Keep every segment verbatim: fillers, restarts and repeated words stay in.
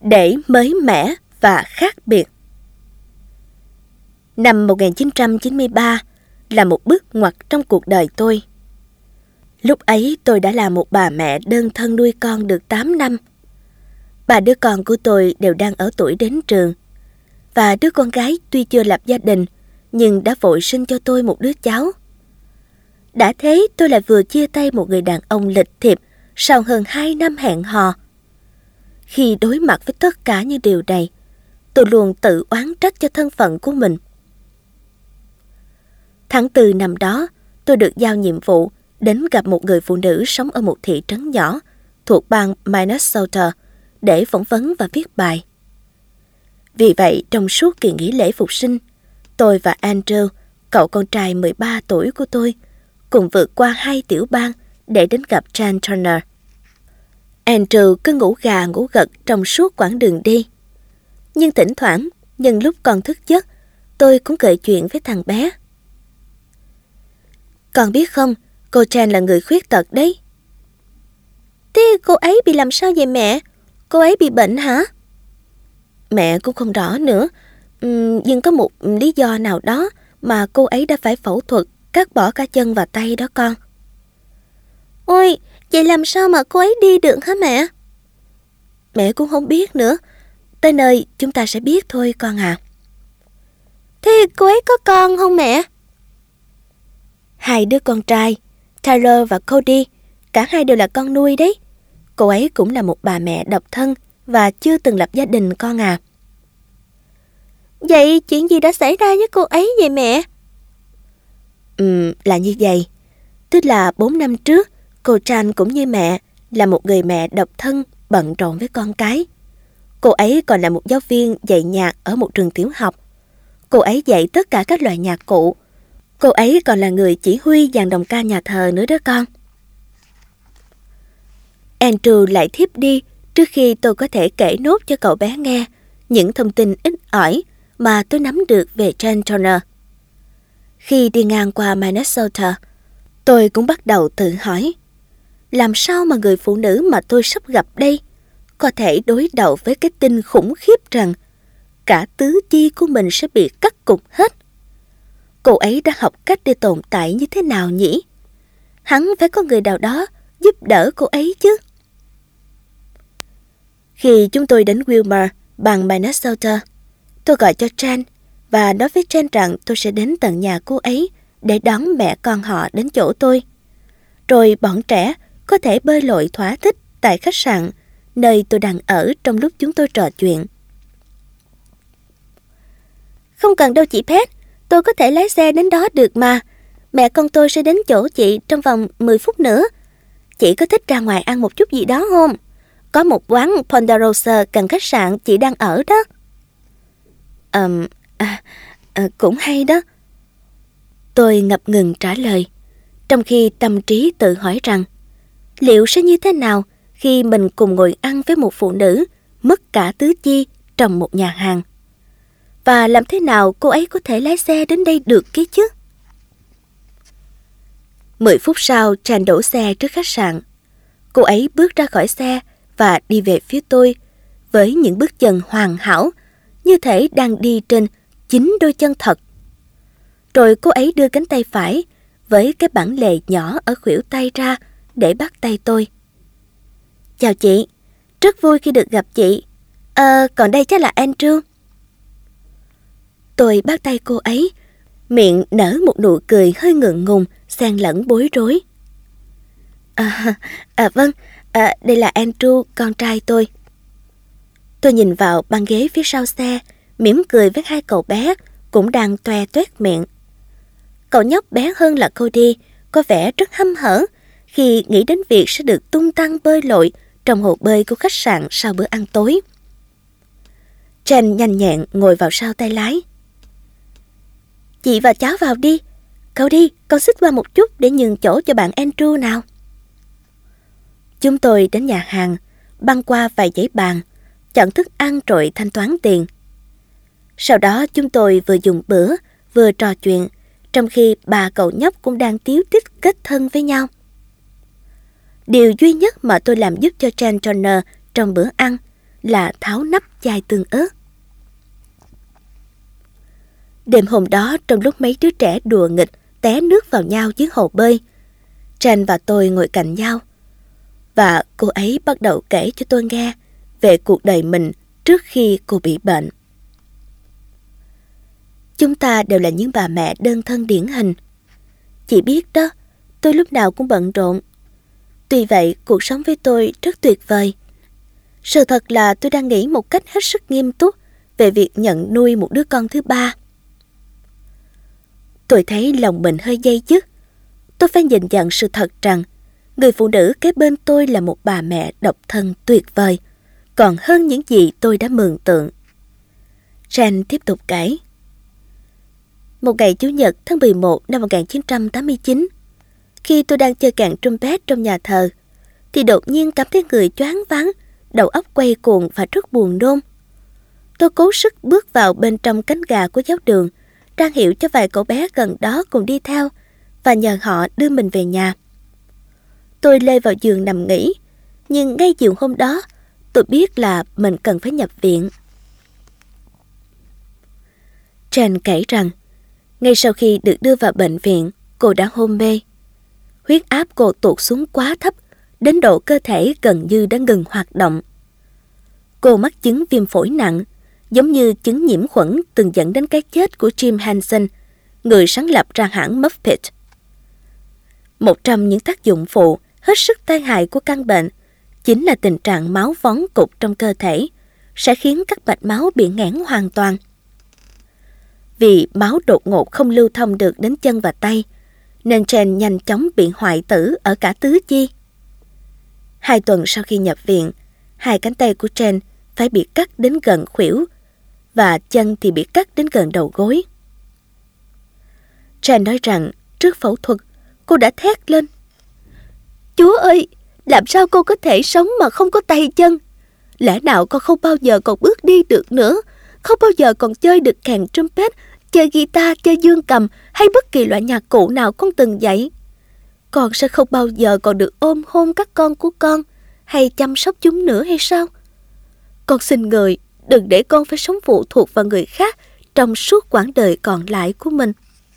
để mới mẻ và khác biệt. Năm một nghìn chín trăm chín mươi ba là một bước ngoặt trong cuộc đời tôi. Lúc ấy tôi đã là một bà mẹ đơn thân nuôi con được tám năm. Ba đứa con của tôi đều đang ở tuổi đến trường. Và đứa con gái tuy chưa lập gia đình nhưng đã vội sinh cho tôi một đứa cháu. Đã thế tôi lại vừa chia tay một người đàn ông lịch thiệp sau hơn hai năm hẹn hò. Khi đối mặt với tất cả những điều này, tôi luôn tự oán trách cho thân phận của mình. Tháng tư năm đó, tôi được giao nhiệm vụ đến gặp một người phụ nữ sống ở một thị trấn nhỏ thuộc bang Minnesota để phỏng vấn và viết bài. Vì vậy, trong suốt kỳ nghỉ lễ phục sinh, tôi và Andrew, cậu con trai mười ba tuổi của tôi, cùng vượt qua hai tiểu bang để đến gặp Jan Turner. Andrew cứ ngủ gà ngủ gật trong suốt quãng đường đi. Nhưng thỉnh thoảng, nhân lúc con thức giấc, tôi cũng kể chuyện với thằng bé. Con biết không, cô Jan là người khuyết tật đấy. Thế cô ấy bị làm sao vậy mẹ? Cô ấy bị bệnh hả? Mẹ cũng không rõ nữa, uhm, nhưng có một lý do nào đó mà cô ấy đã phải phẫu thuật cắt bỏ cả chân và tay đó con. Ôi, vậy làm sao mà cô ấy đi được hả mẹ? Mẹ cũng không biết nữa, tới nơi chúng ta sẽ biết thôi con à. Thế cô ấy có con không mẹ? Hai đứa con trai, Tyler và Cody, cả hai đều là con nuôi đấy. Cô ấy cũng là một bà mẹ độc thân và chưa từng lập gia đình con à. Vậy chuyện gì đã xảy ra với cô ấy vậy mẹ? Ừ, là như vậy. Tức là bốn năm trước, cô Jan cũng như mẹ là một người mẹ độc thân bận rộn với con cái. Cô ấy còn là một giáo viên dạy nhạc ở một trường tiểu học. Cô ấy dạy tất cả các loại nhạc cụ. Cô ấy còn là người chỉ huy dàn đồng ca nhà thờ nữa đó con. Andrew lại thiếp đi trước khi tôi có thể kể nốt cho cậu bé nghe những thông tin ít ỏi mà tôi nắm được về Jan Turner. Khi đi ngang qua Minnesota, tôi cũng bắt đầu tự hỏi, làm sao mà người phụ nữ mà tôi sắp gặp đây có thể đối đầu với cái tin khủng khiếp rằng cả tứ chi của mình sẽ bị cắt cụt hết. Cô ấy đã học cách để tồn tại như thế nào nhỉ? Hắn phải có người nào đó giúp đỡ cô ấy chứ. Khi chúng tôi đến Wilmer, bang Minnesota, tôi gọi cho Jan và nói với Jan rằng tôi sẽ đến tận nhà cô ấy để đón mẹ con họ đến chỗ tôi. Rồi bọn trẻ có thể bơi lội thỏa thích tại khách sạn nơi tôi đang ở trong lúc chúng tôi trò chuyện. Không cần đâu chị Pet, tôi có thể lái xe đến đó được mà. Mẹ con tôi sẽ đến chỗ chị trong vòng mười phút nữa. Chị có thích ra ngoài ăn một chút gì đó không? Có một quán Ponderosa gần khách sạn chị đang ở đó. Ừm, à, à, cũng hay đó. Tôi ngập ngừng trả lời, trong khi tâm trí tự hỏi rằng liệu sẽ như thế nào khi mình cùng ngồi ăn với một phụ nữ mất cả tứ chi trong một nhà hàng. Và làm thế nào cô ấy có thể lái xe đến đây được kia chứ? Mười phút sau, Jan đổ xe trước khách sạn. Cô ấy bước ra khỏi xe và đi về phía tôi với những bước chân hoàn hảo, như thể đang đi trên chín đôi chân thật. Rồi cô ấy đưa cánh tay phải với cái bản lề nhỏ ở khuỷu tay ra để bắt tay tôi. Chào chị, rất vui khi được gặp chị. Ờ, còn đây chắc là Andrew. Tôi bắt tay cô ấy, miệng nở một nụ cười hơi ngượng ngùng, xen lẫn bối rối. À, à vâng, à, đây là Andrew, con trai tôi. Tôi nhìn vào băng ghế phía sau xe, mỉm cười với hai cậu bé cũng đang toe toét miệng. Cậu nhóc bé hơn là Cody có vẻ rất hăm hở khi nghĩ đến việc sẽ được tung tăng bơi lội trong hồ bơi của khách sạn sau bữa ăn tối. Jan nhanh nhẹn ngồi vào sau tay lái. Chị và cháu vào đi. Cody, con xích qua một chút để nhường chỗ cho bạn Andrew nào. Chúng tôi đến nhà hàng, băng qua vài dãy bàn, chọn thức ăn rồi thanh toán tiền. Sau đó chúng tôi vừa dùng bữa, vừa trò chuyện, trong khi ba cậu nhóc cũng đang tíu tít kết thân với nhau. Điều duy nhất mà tôi làm giúp cho Jan Turner trong bữa ăn là tháo nắp chai tương ớt. Đêm hôm đó, trong lúc mấy đứa trẻ đùa nghịch té nước vào nhau dưới hồ bơi, Jen và tôi ngồi cạnh nhau, và cô ấy bắt đầu kể cho tôi nghe về cuộc đời mình trước khi cô bị bệnh. Chúng ta đều là những bà mẹ đơn thân điển hình. Chị biết đó, tôi lúc nào cũng bận rộn. Tuy vậy, cuộc sống với tôi rất tuyệt vời. Sự thật là tôi đang nghĩ một cách hết sức nghiêm túc về việc nhận nuôi một đứa con thứ ba. Tôi thấy lòng mình hơi day dứt. Tôi phải nhìn nhận sự thật rằng người phụ nữ kế bên tôi là một bà mẹ độc thân tuyệt vời, còn hơn những gì tôi đã mường tượng. Jen tiếp tục kể. Một ngày Chủ nhật tháng mười một năm một nghìn chín trăm tám mươi chín, khi tôi đang chơi kèn trumpet trong nhà thờ, thì đột nhiên cảm thấy người choáng váng, đầu óc quay cuồng và rất buồn nôn. Tôi cố sức bước vào bên trong cánh gà của giáo đường, ra hiệu cho vài cậu bé gần đó cùng đi theo và nhờ họ đưa mình về nhà. Tôi lê vào giường nằm nghỉ, nhưng ngay chiều hôm đó, tôi biết là mình cần phải nhập viện. Jen kể rằng, ngay sau khi được đưa vào bệnh viện, cô đã hôn mê. Huyết áp cô tụt xuống quá thấp, đến độ cơ thể gần như đã ngừng hoạt động. Cô mắc chứng viêm phổi nặng, giống như chứng nhiễm khuẩn từng dẫn đến cái chết của Jim Henson, người sáng lập ra hãng Muppet. Một trong những tác dụng phụ hết sức tai hại của căn bệnh chính là tình trạng máu vón cục trong cơ thể, sẽ khiến các mạch máu bị nghẽn hoàn toàn. Vì máu đột ngột không lưu thông được đến chân và tay, nên Jen nhanh chóng bị hoại tử ở cả tứ chi. Hai tuần sau khi nhập viện, hai cánh tay của Jen phải bị cắt đến gần khuỷu, và chân thì bị cắt đến gần đầu gối. Jen nói rằng trước phẫu thuật, cô đã thét lên. Chúa ơi, làm sao cô có thể sống mà không có tay chân? Lẽ nào con không bao giờ còn bước đi được nữa, không bao giờ còn chơi được kèn trumpet, chơi guitar, chơi dương cầm hay bất kỳ loại nhạc cụ nào con từng dạy? Con sẽ không bao giờ còn được ôm hôn các con của con hay chăm sóc chúng nữa hay sao? Con xin người đừng để con phải sống phụ thuộc vào người khác trong suốt quãng đời còn lại của mình.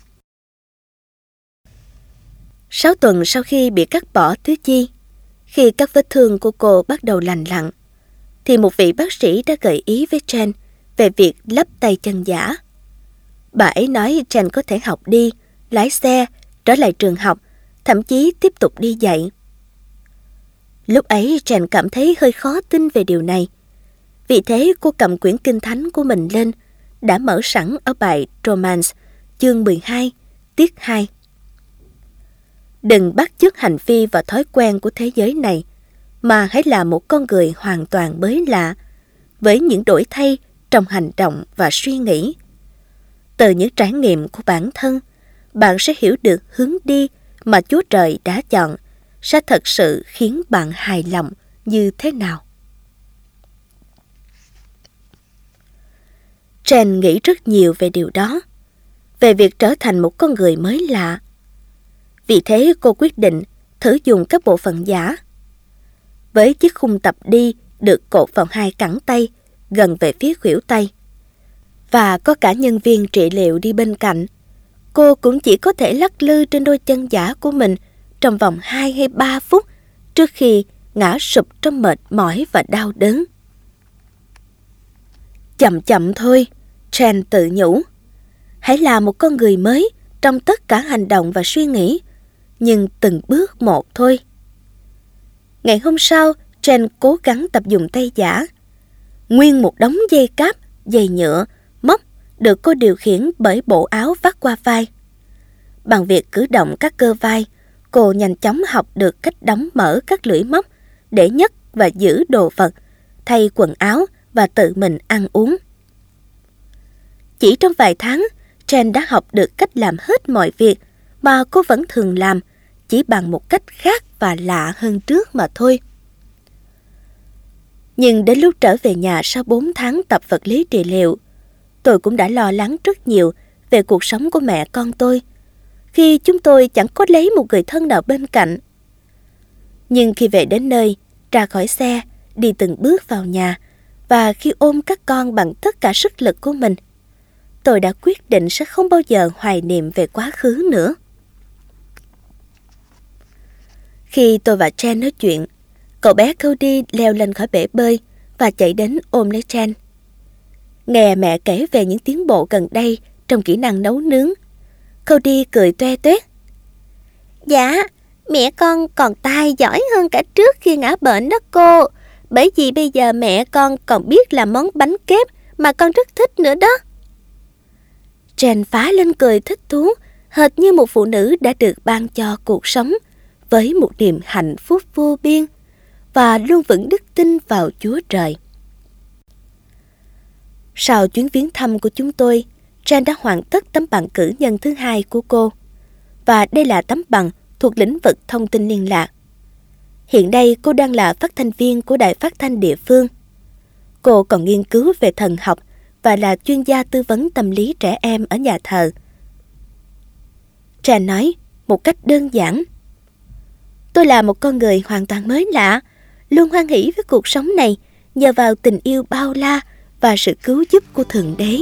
Sáu tuần sau khi bị cắt bỏ tứ chi, khi các vết thương của cô bắt đầu lành lặn, thì một vị bác sĩ đã gợi ý với Jen về việc lắp tay chân giả. Bà ấy nói Jen có thể học đi, lái xe, trở lại trường học, thậm chí tiếp tục đi dạy. Lúc ấy Jen cảm thấy hơi khó tin về điều này. Vì thế cô cầm quyển kinh thánh của mình lên, đã mở sẵn ở bài Romans, chương mười hai, tiết hai. Đừng bắt chước hành vi và thói quen của thế giới này, mà hãy là một con người hoàn toàn mới lạ, với những đổi thay trong hành động và suy nghĩ. Từ những trải nghiệm của bản thân, bạn sẽ hiểu được hướng đi mà Chúa Trời đã chọn sẽ thật sự khiến bạn hài lòng như thế nào. Jen nghĩ rất nhiều về điều đó, về việc trở thành một con người mới lạ. Vì thế cô quyết định thử dùng các bộ phận giả. Với chiếc khung tập đi được cột vào hai cẳng tay, gần về phía khuỷu tay, và có cả nhân viên trị liệu đi bên cạnh, cô cũng chỉ có thể lắc lư trên đôi chân giả của mình trong vòng hai hay ba phút trước khi ngã sụp trong mệt mỏi và đau đớn. Chậm chậm thôi, Jen tự nhủ. Hãy là một con người mới trong tất cả hành động và suy nghĩ, nhưng từng bước một thôi. Ngày hôm sau, Jen cố gắng tập dùng tay giả. Nguyên một đống dây cáp, dây nhựa, móc được cô điều khiển bởi bộ áo vắt qua vai. Bằng việc cử động các cơ vai, cô nhanh chóng học được cách đóng mở các lưỡi móc để nhấc và giữ đồ vật, thay quần áo và tự mình ăn uống. Chỉ trong vài tháng, Jen đã học được cách làm hết mọi việc mà cô vẫn thường làm, chỉ bằng một cách khác và lạ hơn trước mà thôi. Nhưng đến lúc trở về nhà sau bốn tháng tập vật lý trị liệu, tôi cũng đã lo lắng rất nhiều về cuộc sống của mẹ con tôi, khi chúng tôi chẳng có lấy một người thân nào bên cạnh. Nhưng khi về đến nơi, ra khỏi xe, đi từng bước vào nhà, và khi ôm các con bằng tất cả sức lực của mình, tôi đã quyết định sẽ không bao giờ hoài niệm về quá khứ nữa. Khi tôi và Jen nói chuyện, cậu bé Cody leo lên khỏi bể bơi và chạy đến ôm lấy Jen. Nghe mẹ kể về những tiến bộ gần đây trong kỹ năng nấu nướng, Cody cười toe toét. Dạ, mẹ con còn tài giỏi hơn cả trước khi ngã bệnh đó cô. Bởi vì bây giờ mẹ con còn biết làm món bánh kép mà con rất thích nữa đó. Jen phá lên cười thích thú, hệt như một phụ nữ đã được ban cho cuộc sống với một niềm hạnh phúc vô biên và luôn vững đức tin vào Chúa Trời. Sau chuyến viếng thăm của chúng tôi, Jen đã hoàn tất tấm bằng cử nhân thứ hai của cô. Và đây là tấm bằng thuộc lĩnh vực thông tin liên lạc. Hiện đây cô đang là phát thanh viên của đài phát thanh địa phương. Cô còn nghiên cứu về thần học và là chuyên gia tư vấn tâm lý trẻ em ở nhà thờ. Jen nói một cách đơn giản: Tôi là một con người hoàn toàn mới lạ, luôn hoan hỷ với cuộc sống này nhờ vào tình yêu bao la và sự cứu giúp của Thượng Đế.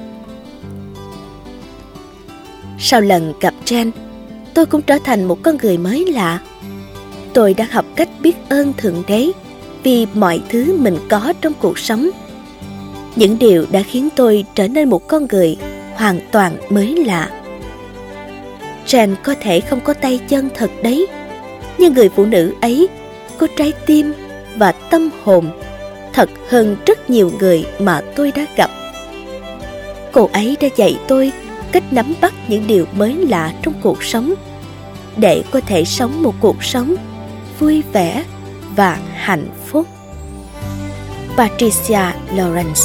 Sau lần gặp Jen, tôi cũng trở thành một con người mới lạ. Tôi đã học cách biết ơn Thượng Đế vì mọi thứ mình có trong cuộc sống. Những điều đã khiến tôi trở nên một con người hoàn toàn mới lạ. Jen có thể không có tay chân thật đấy, nhưng người phụ nữ ấy có trái tim và tâm hồn thật hơn rất nhiều người mà tôi đã gặp. Cô ấy đã dạy tôi cách nắm bắt những điều mới lạ trong cuộc sống để có thể sống một cuộc sống vui vẻ và hạnh phúc. Patricia Lawrence.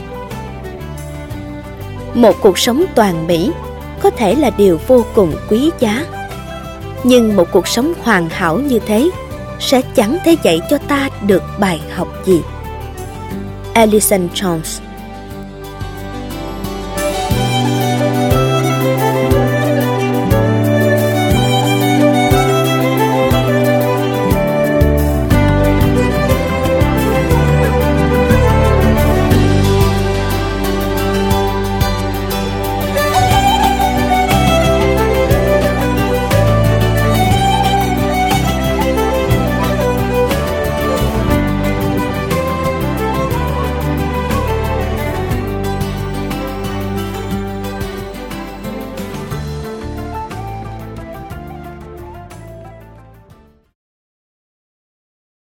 Một cuộc sống toàn mỹ có thể là điều vô cùng quý giá, nhưng một cuộc sống hoàn hảo như thế sẽ chẳng thể dạy cho ta được bài học gì. Allison Jones.